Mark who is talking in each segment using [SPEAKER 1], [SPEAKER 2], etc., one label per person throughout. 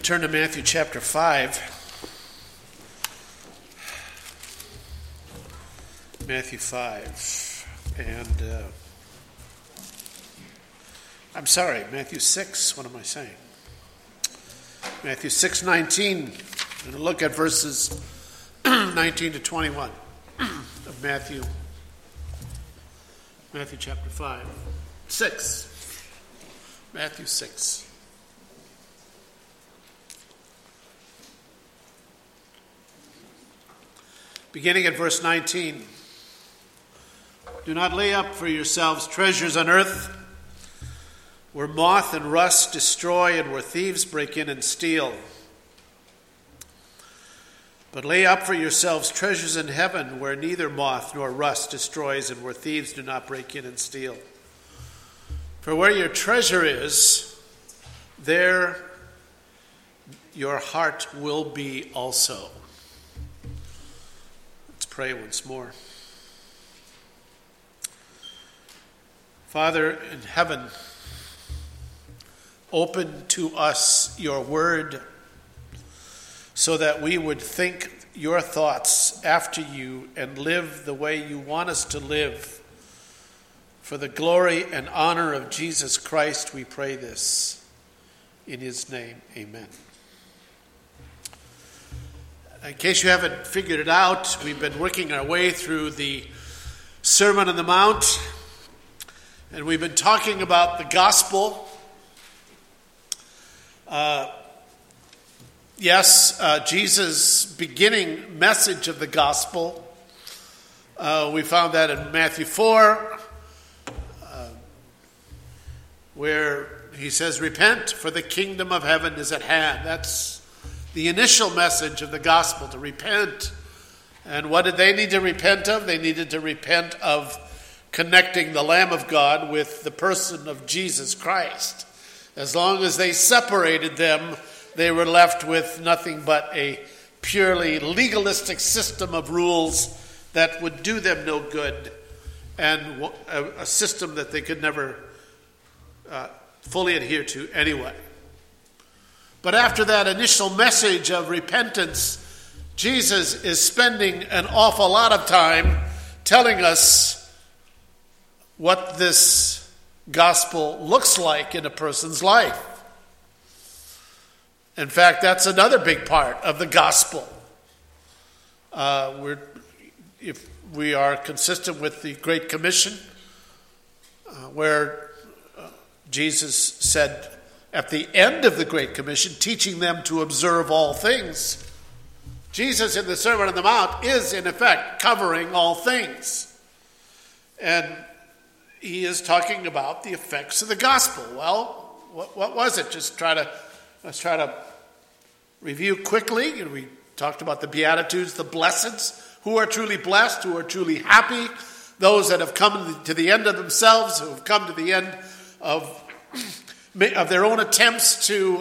[SPEAKER 1] Turn to Matthew chapter 5. Matthew 5. And I'm sorry, Matthew 6. What am I saying? Matthew 6:19. I'm going to look at verses 19 to 21 of Matthew chapter 5. 6. Matthew 6. Beginning at verse 19. Do not lay up for yourselves treasures on earth, where moth and rust destroy and where thieves break in and steal. But lay up for yourselves treasures in heaven, where neither moth nor rust destroys and where thieves do not break in and steal. For where your treasure is, there your heart will be also. Let's pray once more. Father in heaven, open to us your word so that we would think your thoughts after you and live the way you want us to live. For the glory and honor of Jesus Christ, we pray this. In his name, amen. In case you haven't figured it out, we've been working our way through the Sermon on the Mount, and we've been talking about the gospel. Jesus' beginning message of the gospel. We found that in Matthew 4, where he says, repent, for the kingdom of heaven is at hand. That's the initial message of the gospel, to repent. And what did they need to repent of? They needed to repent of connecting the Lamb of God with the person of Jesus Christ. As long as they separated them, they were left with nothing but a purely legalistic system of rules that would do them no good, and a system that they could never fully adhere to anyway. But after that initial message of repentance, Jesus is spending an awful lot of time telling us what this gospel looks like in a person's life. In fact, that's another big part of the gospel. If we are consistent with the Great Commission, where Jesus said at the end of the Great Commission, teaching them to observe all things, Jesus in the Sermon on the Mount is in effect covering all things. And he is talking about the effects of the gospel. Well, what was it? Let's try to review quickly. We talked about the Beatitudes, the blesseds, who are truly blessed, who are truly happy, those that have come to the end of themselves, who have come to the end of their own attempts to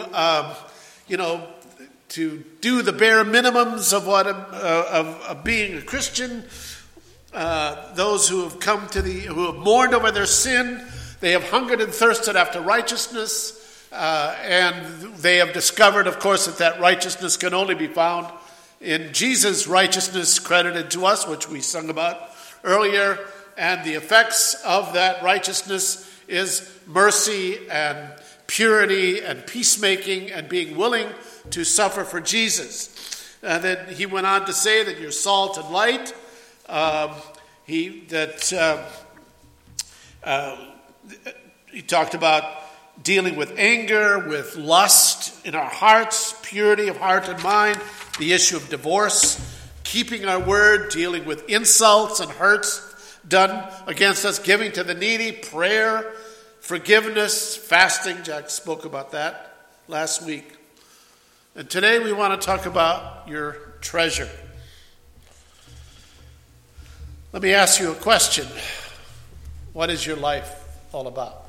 [SPEAKER 1] do the bare minimums of being a Christian. Those who have who have mourned over their sin, they have hungered and thirsted after righteousness, and they have discovered, of course, that righteousness can only be found in Jesus' righteousness credited to us, which we sung about earlier, and the effects of that righteousness is mercy and purity and peacemaking and being willing to suffer for Jesus. And then he went on to say that you're salt and light. He talked about dealing with anger, with lust in our hearts, purity of heart and mind, the issue of divorce, keeping our word, dealing with insults and hurts done against us, giving to the needy, prayer, forgiveness, fasting. Jack spoke about that last week. And today we want to talk about your treasure. Let me ask you a question. What is your life all about?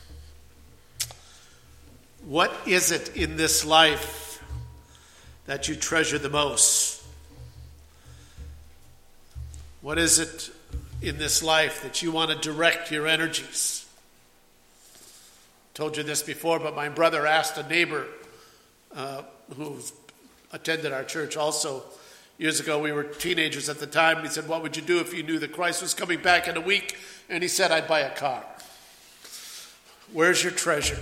[SPEAKER 1] What is it in this life that you treasure the most? What is it in this life that you want to direct your energies? Told you this before, but my brother asked a neighbor who attended our church also years ago. We were teenagers at the time. He said, what would you do if you knew that Christ was coming back in a week? And he said, I'd buy a car. Where's your treasure?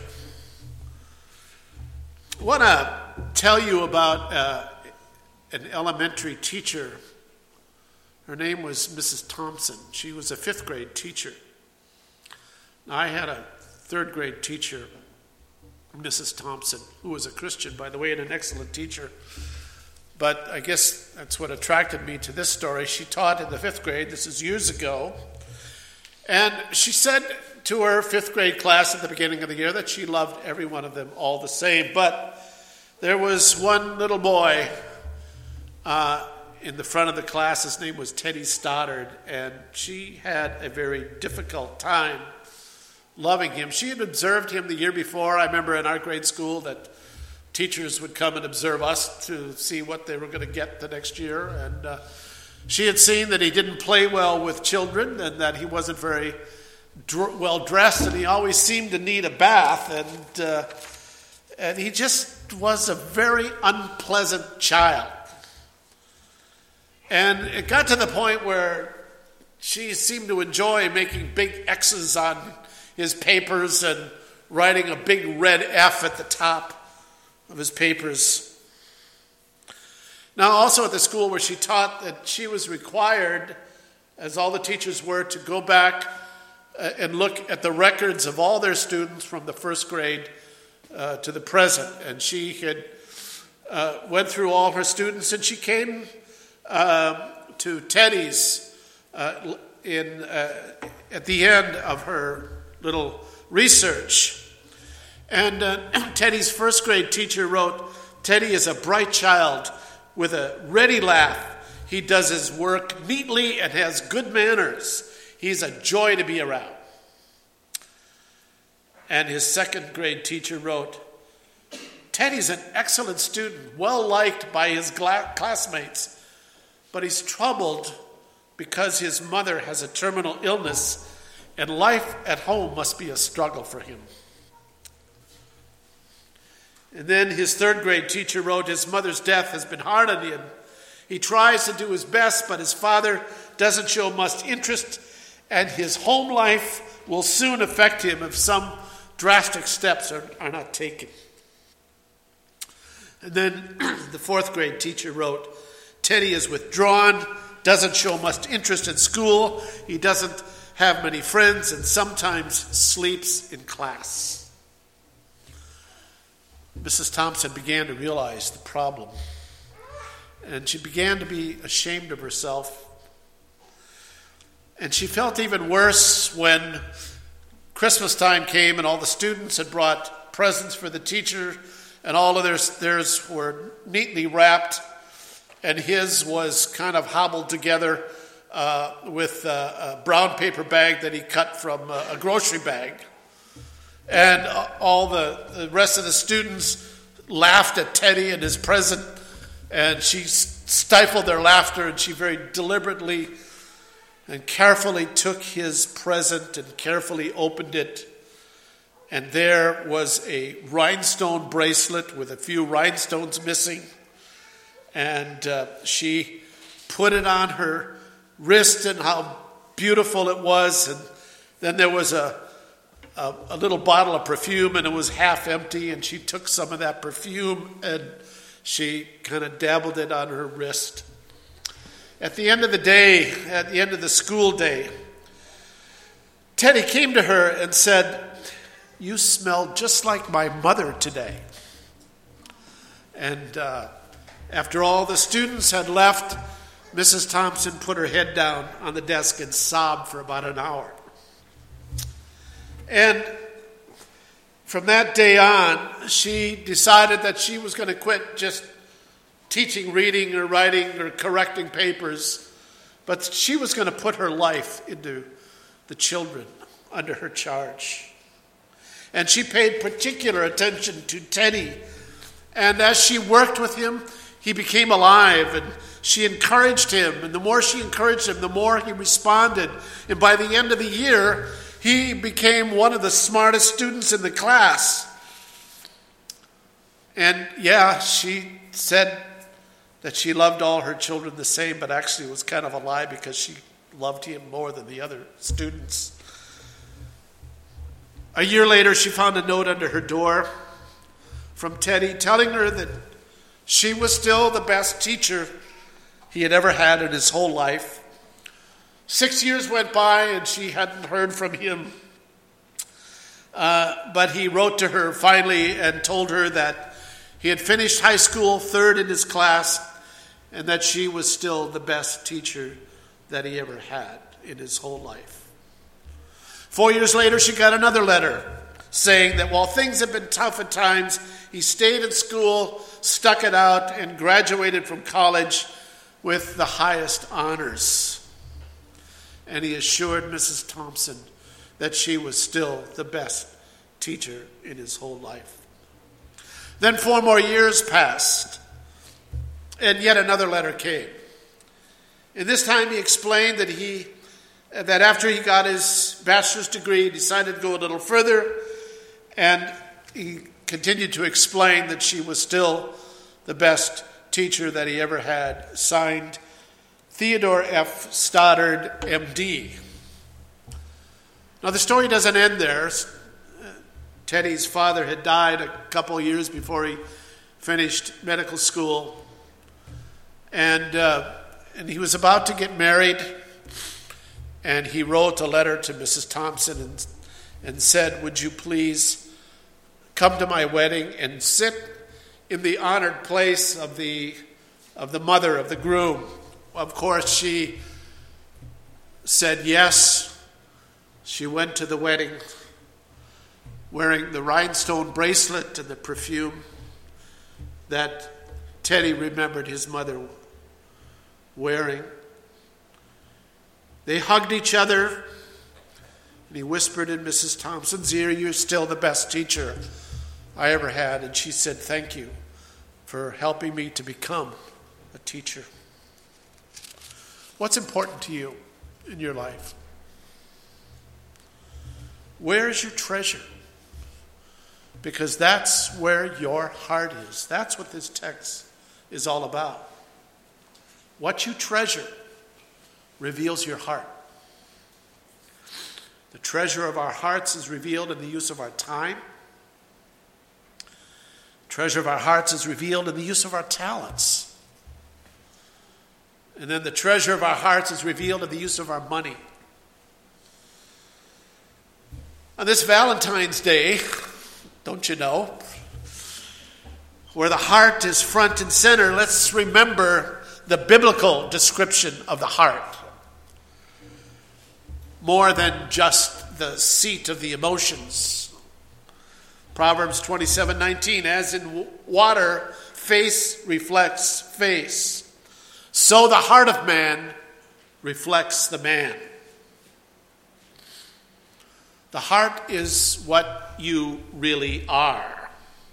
[SPEAKER 1] I want to tell you about an elementary teacher. Her name was Mrs. Thompson. She was a 5th grade teacher. Now, I had a 3rd grade teacher, Mrs. Thompson, who was a Christian, by the way, and an excellent teacher. But I guess that's what attracted me to this story. She taught in the 5th grade. This is years ago. And she said to her 5th grade class at the beginning of the year that she loved every one of them all the same. But there was one little boy in the front of the class. His name was Teddy Stoddard, and she had a very difficult time loving him. She had observed him the year before. I remember in our grade school that teachers would come and observe us to see what they were going to get the next year. And she had seen that he didn't play well with children and that he wasn't very well dressed, and he always seemed to need a bath. And he just was a very unpleasant child. And it got to the point where she seemed to enjoy making big X's on his papers and writing a big red F at the top of his papers. Now, also at the school where she taught, that she was required, as all the teachers were, to go back and look at the records of all their students from the 1st grade to the present. And she had went through all her students, and she came to Teddy's at the end of her little research. And Teddy's 1st grade teacher wrote, Teddy is a bright child with a ready laugh. He does his work neatly and has good manners. He's a joy to be around. And his 2nd grade teacher wrote, Teddy's an excellent student, well liked by his classmates, but he's troubled because his mother has a terminal illness and life at home must be a struggle for him. And then his 3rd grade teacher wrote, his mother's death has been hard on him. He tries to do his best, but his father doesn't show much interest, and his home life will soon affect him if some drastic steps are not taken. And then the 4th grade teacher wrote, Teddy is withdrawn, doesn't show much interest in school, he doesn't have many friends, and sometimes sleeps in class. Mrs. Thompson began to realize the problem, and she began to be ashamed of herself. And she felt even worse when Christmas time came and all the students had brought presents for the teacher, and all of theirs were neatly wrapped, and his was kind of hobbled together with a brown paper bag that he cut from a grocery bag. And all the rest of the students laughed at Teddy and his present, and she stifled their laughter, and she very deliberately and carefully took his present and carefully opened it. And there was a rhinestone bracelet with a few rhinestones missing. And she put it on her wrist, and how beautiful it was. And then there was a little bottle of perfume, and it was half empty. And she took some of that perfume and she kind of dabbled it on her wrist. At the end of the day, at the end of the school day, Teddy came to her and said, "You smell just like my mother today." And after all the students had left, Mrs. Thompson put her head down on the desk and sobbed for about an hour. And from that day on, she decided that she was going to quit just teaching reading or writing or correcting papers, but she was going to put her life into the children under her charge. And she paid particular attention to Teddy. And as she worked with him, he became alive, and she encouraged him. And the more she encouraged him, the more he responded. And by the end of the year, he became one of the smartest students in the class. And yeah, she said that she loved all her children the same, but actually it was kind of a lie because she loved him more than the other students. A year later, she found a note under her door from Teddy telling her that she was still the best teacher he had ever had in his whole life. 6 years went by and she hadn't heard from him. But he wrote to her finally and told her that he had finished high school third in his class and that she was still the best teacher that he ever had in his whole life. 4 years later, she got another letter saying that while things had been tough at times, he stayed in school, stuck it out, and graduated from college with the highest honors. And he assured Mrs. Thompson that she was still the best teacher in his whole life. Then 4 more years passed, and yet another letter came. And this time he explained that after he got his bachelor's degree, he decided to go a little further, and he continued to explain that she was still the best teacher that he ever had. Signed, Theodore F. Stoddard, M.D. Now, the story doesn't end there. Teddy's father had died a couple years before he finished medical school. And he was about to get married. And he wrote a letter to Mrs. Thompson and said, "Would you please come to my wedding and sit in the honored place of the mother of the groom?" Of course, she said yes. She went to the wedding wearing the rhinestone bracelet and the perfume that Teddy remembered his mother wearing. They hugged each other, and he whispered in Mrs. Thompson's ear, "You're still the best teacher I ever had." And she said, "Thank you for helping me to become a teacher." What's important to you in your life? Where's your treasure? Because that's where your heart is. That's what this text is all about. What you treasure reveals your heart. The treasure of our hearts is revealed in the use of our time. The treasure of our hearts is revealed in the use of our talents. And then the treasure of our hearts is revealed in the use of our money. On this Valentine's Day, don't you know, where the heart is front and center, let's remember the biblical description of the heart. More than just the seat of the emotions. Proverbs 27:19, as in water, face reflects face, so the heart of man reflects the man. The heart is what you really are.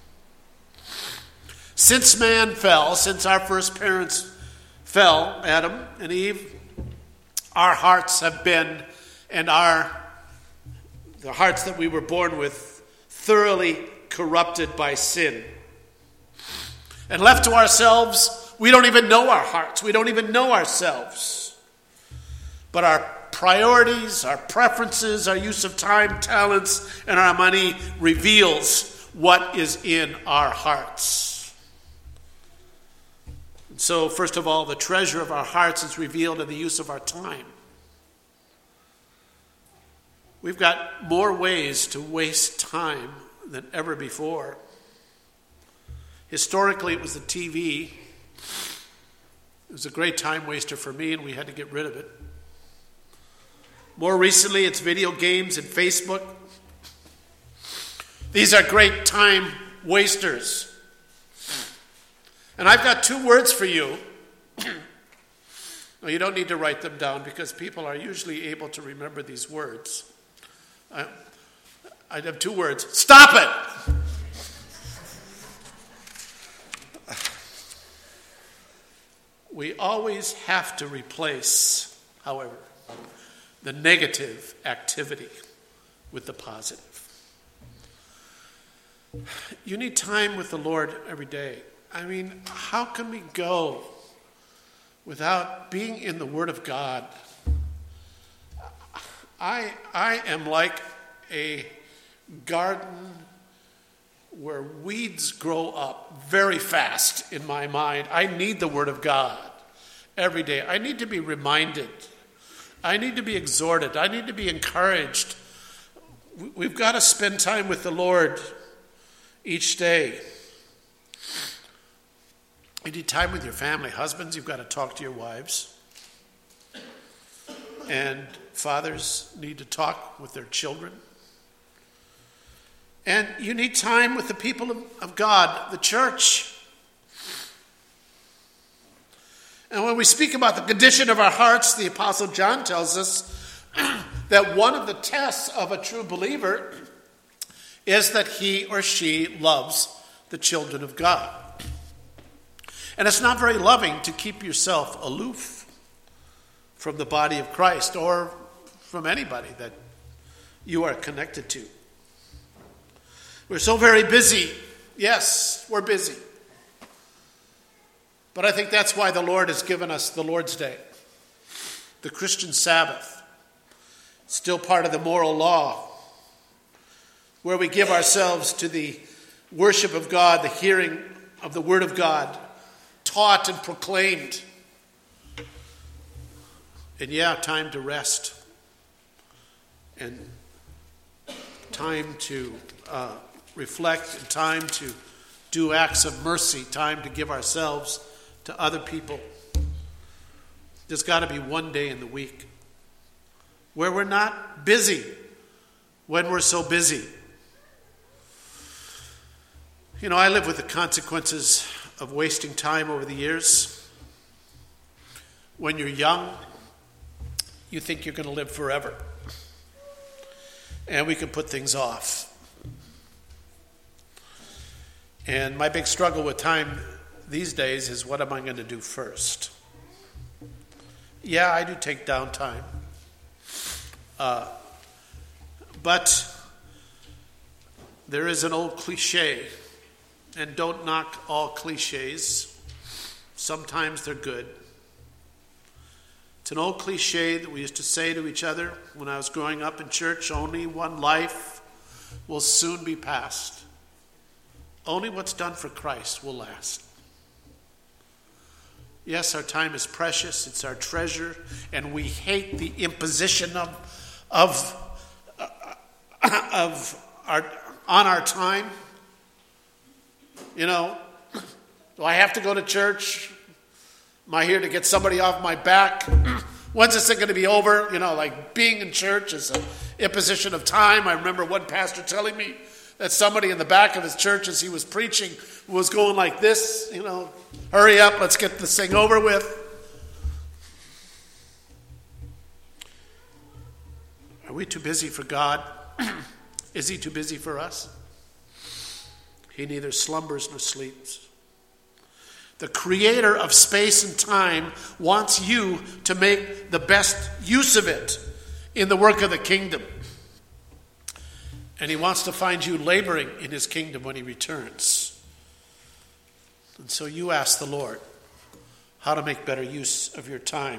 [SPEAKER 1] Since man fell, since our first parents fell, Adam and Eve, our hearts have been and are the hearts that we were born with, thoroughly corrupted by sin. And left to ourselves, we don't even know our hearts. We don't even know ourselves. But our priorities, our preferences, our use of time, talents, and our money reveals what is in our hearts. And so, first of all, the treasure of our hearts is revealed in the use of our time. We've got more ways to waste time than ever before. Historically, it was the TV. It was a great time waster for me, and we had to get rid of it. More recently, it's video games and Facebook. These are great time wasters. And I've got 2 words for you. Well, you don't need to write them down because people are usually able to remember these words. I have 2 words. Stop it! We always have to replace, however, the negative activity with the positive. You need time with the Lord every day. I mean, how can we go without being in the Word of God? I am like a garden where weeds grow up very fast in my mind. I need the Word of God every day. I need to be reminded. I need to be exhorted. I need to be encouraged. We've got to spend time with the Lord each day. You need time with your family. Husbands, you've got to talk to your wives. And fathers need to talk with their children. And you need time with the people of God, the church. And when we speak about the condition of our hearts, the Apostle John tells us that one of the tests of a true believer is that he or she loves the children of God. And it's not very loving to keep yourself aloof from the body of Christ or from anybody that you are connected to. We're so very busy. Yes, we're busy. But I think that's why the Lord has given us the Lord's Day, the Christian Sabbath, still part of the moral law, where we give ourselves to the worship of God, the hearing of the Word of God, taught and proclaimed. And time to rest. And time to reflect, and time to do acts of mercy, time to give ourselves to other people. There's got to be one day in the week where we're not busy when we're so busy. You know, I live with the consequences of wasting time over the years. When you're young, you think you're going to live forever. And we can put things off. And my big struggle with time these days is, what am I going to do first? Yeah, I do take downtime. But there is an old cliche, and don't knock all cliches. Sometimes they're good. It's an old cliche that we used to say to each other when I was growing up in church: only one life will soon be passed. Only what's done for Christ will last. Yes, our time is precious, it's our treasure, and we hate the imposition of our time. You know, do I have to go to church? Am I here to get somebody off my back? When's this thing going to be over? You know, like being in church is an imposition of time. I remember one pastor telling me that somebody in the back of his church, as he was preaching, was going like this, you know, hurry up, let's get this thing over with. Are we too busy for God? Is he too busy for us? He neither slumbers nor sleeps. The creator of space and time wants you to make the best use of it in the work of the kingdom. And he wants to find you laboring in his kingdom when he returns. And so you ask the Lord how to make better use of your time.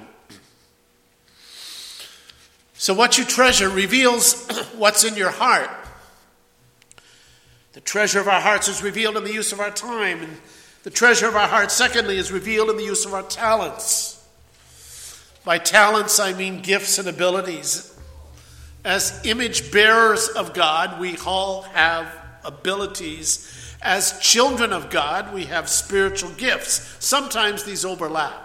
[SPEAKER 1] So what you treasure reveals what's in your heart. The treasure of our hearts is revealed in the use of our time. And the treasure of our hearts, secondly, is revealed in the use of our talents. By talents, I mean gifts and abilities. As image bearers of God, we all have abilities. As children of God, we have spiritual gifts. Sometimes these overlap.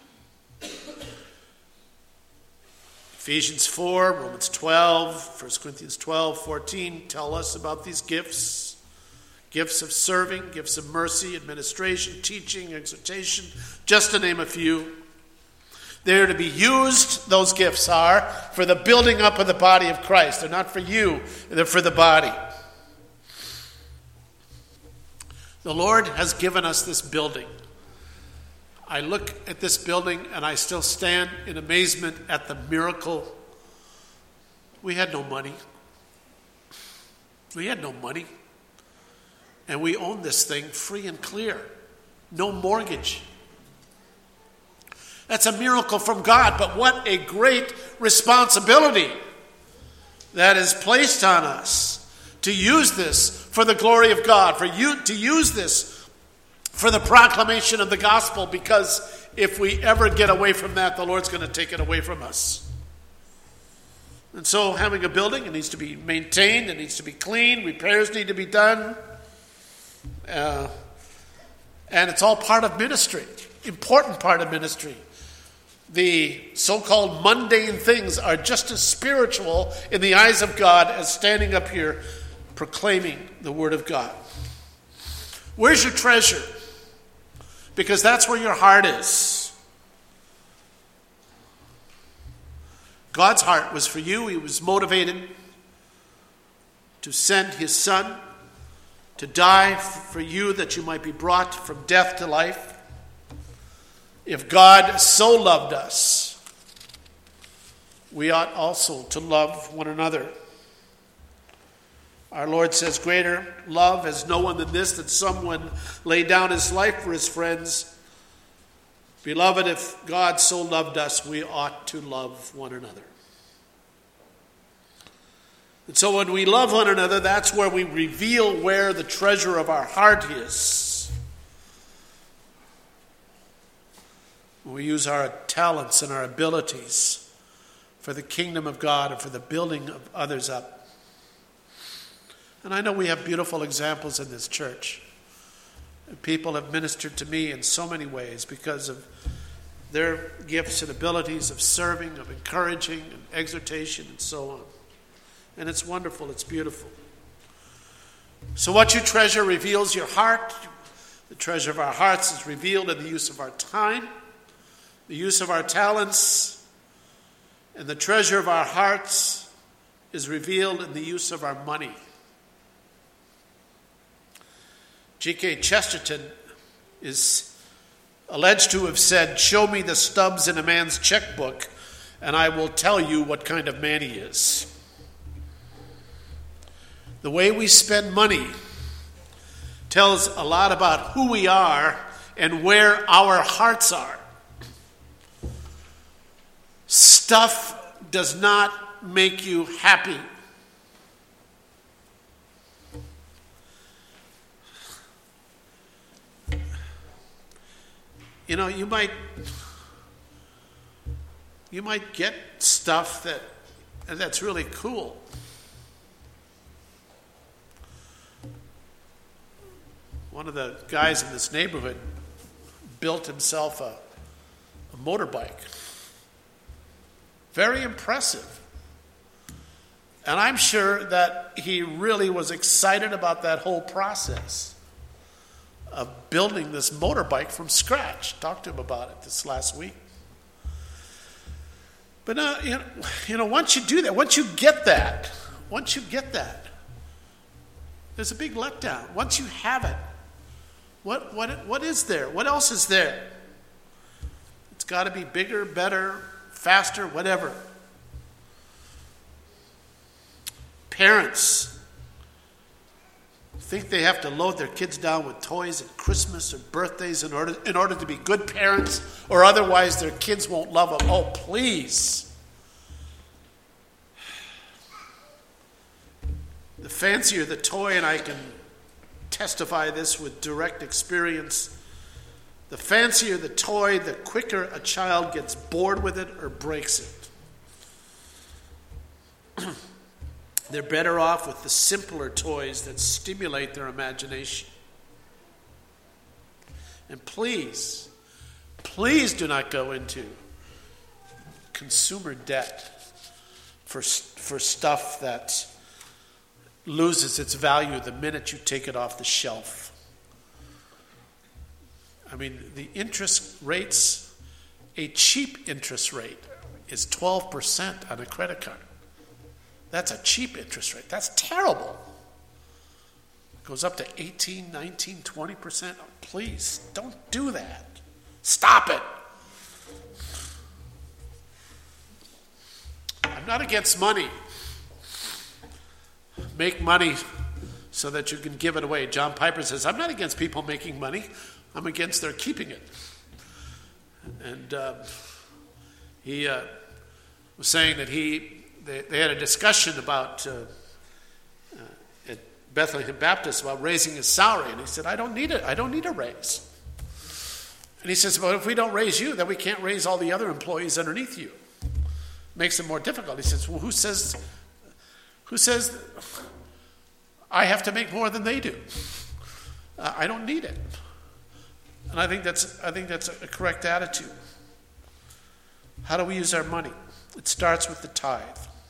[SPEAKER 1] Ephesians 4, Romans 12, 1 Corinthians 12, 14 tell us about these gifts. Gifts of serving, gifts of mercy, administration, teaching, exhortation, just to name a few. They're to be used, those gifts are, for the building up of the body of Christ. They're not for you, they're for the body. The Lord has given us this building. I look at this building and I still stand in amazement at the miracle. We had no money. We had no money. And we own this thing free and clear. No mortgage. That's a miracle from God, but what a great responsibility that is placed on us to use this for the glory of God, for you to use this for the proclamation of the gospel, because if we ever get away from that, the Lord's going to take it away from us. And so having a building, it needs to be maintained, it needs to be clean, repairs need to be done, and it's all part of ministry, important part of ministry. The so-called mundane things are just as spiritual in the eyes of God as standing up here proclaiming the word of God. Where's your treasure? Because that's where your heart is. God's heart was for you. He was motivated to send his son to die for you that you might be brought from death to life. If God so loved us, we ought also to love one another. Our Lord says, greater love has no one than this, that someone lay down his life for his friends. Beloved, if God so loved us, we ought to love one another. And so when we love one another, that's where we reveal where the treasure of our heart is. We use our talents and our abilities for the kingdom of God and for the building of others up. And I know we have beautiful examples in this church. People have ministered to me in so many ways because of their gifts and abilities of serving, of encouraging and exhortation and so on. And it's wonderful, it's beautiful. So what you treasure reveals your heart. The treasure of our hearts is revealed in the use of our time, the use of our talents, and the treasure of our hearts is revealed in the use of our money. G.K. Chesterton is alleged to have said, "Show me the stubs in a man's checkbook, and I will tell you what kind of man he is." The way we spend money tells a lot about who we are and where our hearts are. Stuff does not make you happy. You know, you might get stuff that's really cool. One of the guys in this neighborhood built himself a motorbike. Very impressive. And I'm sure that he really was excited about that whole process of building this motorbike from scratch. Talked to him about it this last week. But you know, once you do that, once you get that, there's a big letdown. Once you have it, what is there? What else is there? It's got to be bigger, better, faster, whatever. Parents think they have to load their kids down with toys at Christmas or birthdays in order to be good parents, or otherwise their kids won't love them. Oh, please. The fancier the toy, and I can testify this with direct experience, the fancier the toy, the quicker a child gets bored with it or breaks it. They're better off with the simpler toys that stimulate their imagination. And please do not go into consumer debt for stuff that loses its value the minute you take it off the shelf. I mean, the interest rates, a cheap interest rate is 12% on a credit card. That's a cheap interest rate. That's terrible. It goes up to 18, 19, 20%. Oh, please, don't do that. Stop it. I'm not against money. Make money so that you can give it away. John Piper says, I'm not against people making money. I'm against their keeping it. And he was saying that they had a discussion about at Bethlehem Baptist about raising his salary, and he said, I don't need it. I don't need a raise. And he says, well, if we don't raise you, then we can't raise all the other employees underneath you. Makes it more difficult. He says, well, who says I have to make more than they do? I don't need it. And I think that's a correct attitude. How do we use our money? It starts with the tithe.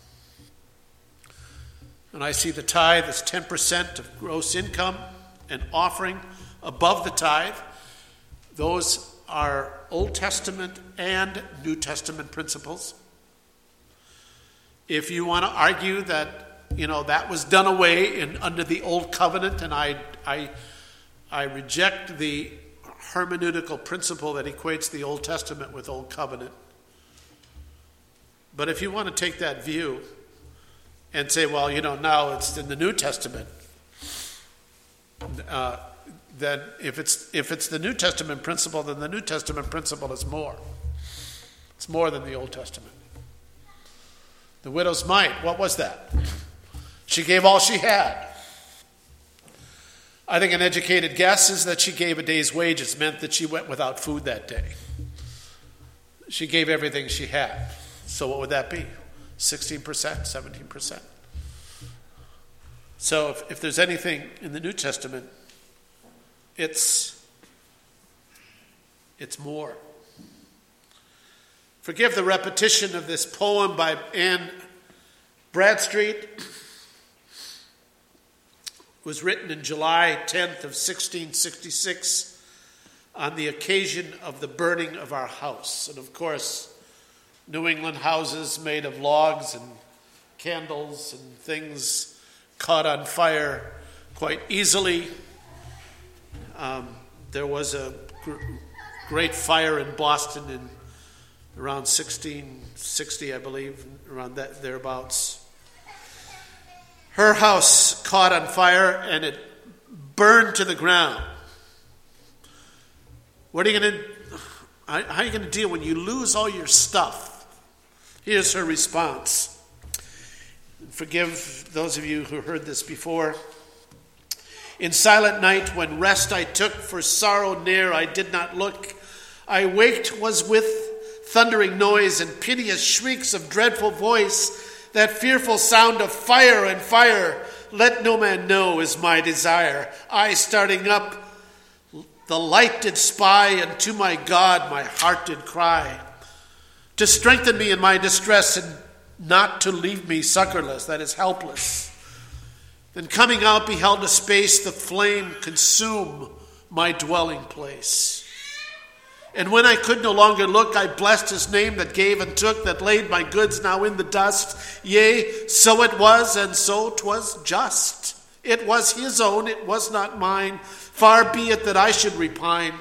[SPEAKER 1] And I see the tithe as 10% of gross income, and offering above the tithe. Those are Old Testament and New Testament principles. If you want to argue that, that was done away under the Old Covenant, and I reject the hermeneutical principle that equates the Old Testament with Old Covenant. But if you want to take that view and say, well, now it's in the New Testament, then if it's the New Testament principle, then the New Testament principle is more. It's more than the Old Testament. The widow's mite, what was that? She gave all she had. I think an educated guess is that she gave a day's wages, meant that she went without food that day. She gave everything she had. So what would that be? 16%, 17%. So if there's anything in the New Testament, it's more. Forgive the repetition of this poem by Anne Bradstreet. It was written in July 10th of 1666 on the occasion of the burning of our house. And of course, New England houses made of logs and candles and things caught on fire quite easily. There was a great fire in Boston in around 1660, I believe, around that thereabouts. Her house caught on fire and it burned to the ground. How are you going to deal when you lose all your stuff? Here's her response. Forgive those of you who heard this before. In silent night, when rest I took, for sorrow near I did not look, I waked was with thundering noise and piteous shrieks of dreadful voice, that fearful sound of fire and fire, let no man know is my desire. I starting up, the light did spy, and to my God my heart did cry, to strengthen me in my distress, and not to leave me succorless, that is helpless. Then coming out beheld a space, the flame consume my dwelling place. And when I could no longer look, I blessed his name that gave and took, that laid my goods now in the dust. Yea, so it was, and so 'twas just. It was his own, it was not mine. Far be it that I should repine.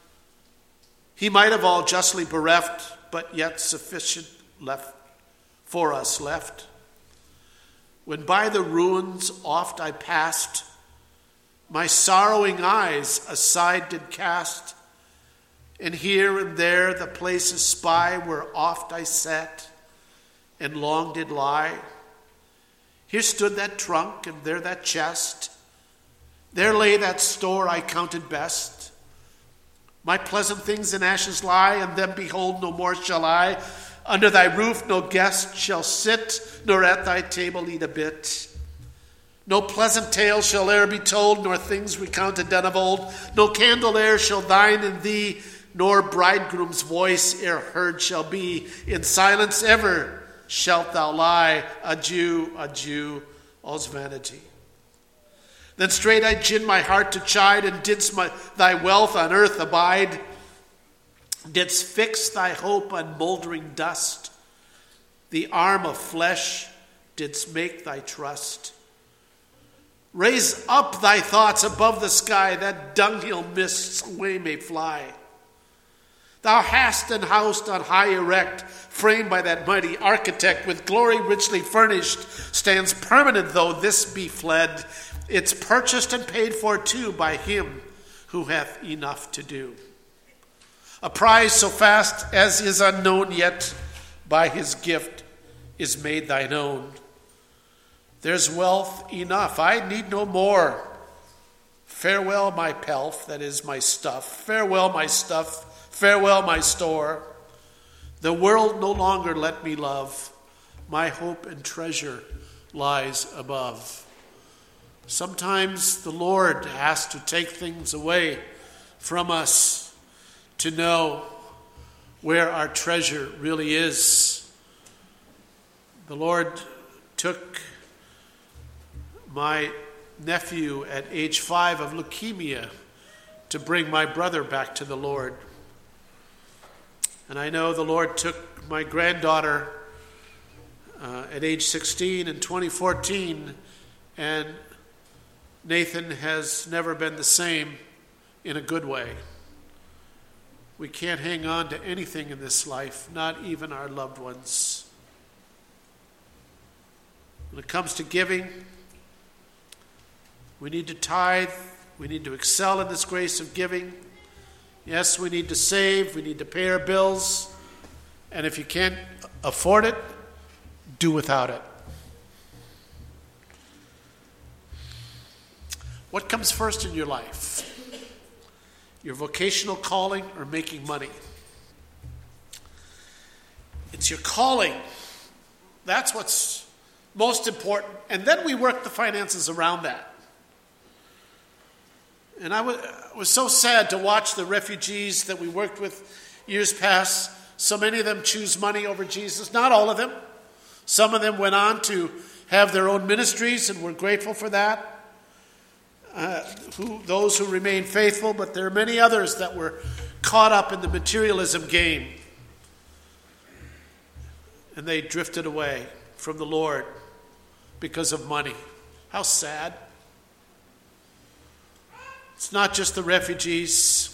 [SPEAKER 1] He might have all justly bereft, but yet sufficient left for us left. When by the ruins oft I passed, my sorrowing eyes aside did cast, and here and there the places spy where oft I sat and long did lie. Here stood that trunk, and there that chest. There lay that store I counted best. My pleasant things in ashes lie, and them behold no more shall I. Under thy roof no guest shall sit, nor at thy table eat a bit. No pleasant tale shall e'er be told, nor things recounted done of old. No candle e'er shall dine in thee, nor bridegroom's voice ere heard shall be. In silence ever shalt thou lie. Adieu, adieu, all's vanity. Then straight I gin my heart to chide, and didst thy wealth on earth abide. Didst fix thy hope on mouldering dust. The arm of flesh didst make thy trust. Raise up thy thoughts above the sky, that dunghill mist's way may fly. Thou hast an house on high erect, framed by that mighty architect, with glory richly furnished, stands permanent though this be fled. It's purchased and paid for too by him who hath enough to do. A prize so fast as is unknown, yet by his gift is made thine own. There's wealth enough, I need no more. Farewell my pelf, that is my stuff. Farewell my stuff, farewell my store. The world no longer let me love. My hope and treasure lies above. Sometimes the Lord has to take things away from us to know where our treasure really is. The Lord took my nephew at age 5 of leukemia to bring my brother back to the Lord. And I know the Lord took my granddaughter at age 16 in 2014, and Nathan has never been the same in a good way. We can't hang on to anything in this life, not even our loved ones. When it comes to giving, we need to tithe. We need to excel in this grace of giving. Yes, we need to save. We need to pay our bills. And if you can't afford it, do without it. What comes first in your life? Your vocational calling or making money? It's your calling. That's what's most important. And then we work the finances around that. And I was so sad to watch the refugees that we worked with years past. So many of them choose money over Jesus. Not all of them. Some of them went on to have their own ministries, and we're grateful for that. Those who remain faithful, but there are many others that were caught up in the materialism game. And they drifted away from the Lord because of money. How sad. It's not just the refugees,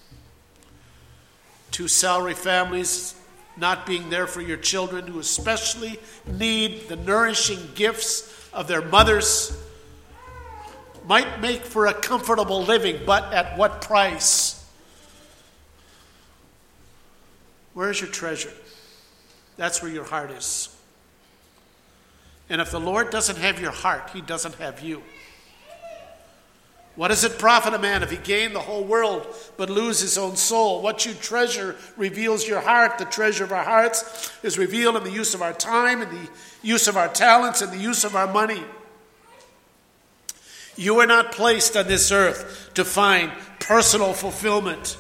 [SPEAKER 1] 2 salary families not being there for your children who especially need the nourishing gifts of their mothers. Might make for a comfortable living, but at what price? Where's your treasure? That's where your heart is. And if the Lord doesn't have your heart, he doesn't have you. What does it profit a man if he gain the whole world but lose his own soul? What you treasure reveals your heart. The treasure of our hearts is revealed in the use of our time, in the use of our talents, and the use of our money. You are not placed on this earth to find personal fulfillment.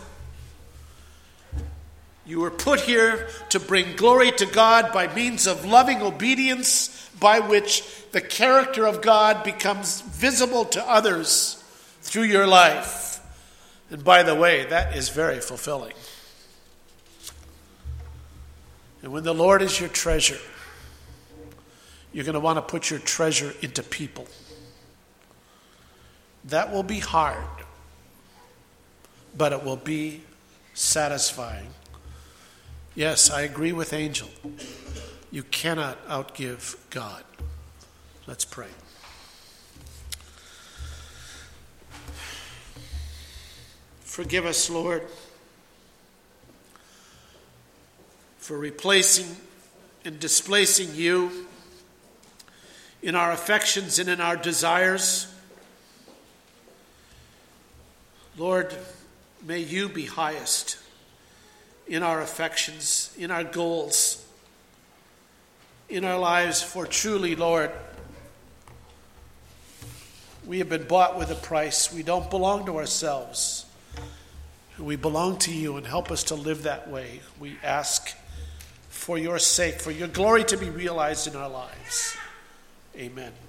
[SPEAKER 1] You were put here to bring glory to God by means of loving obedience, by which the character of God becomes visible to others through your life. And by the way, that is very fulfilling. And when the Lord is your treasure, you're going to want to put your treasure into people. That will be hard, but it will be satisfying. Yes, I agree with Angel. You cannot outgive God. Let's pray. Forgive us, Lord, for replacing and displacing you in our affections and in our desires. Lord, may you be highest in our affections, in our goals, in our lives. For truly, Lord, we have been bought with a price. We don't belong to ourselves. We belong to you, and help us to live that way. We ask for your sake, for your glory to be realized in our lives. Amen.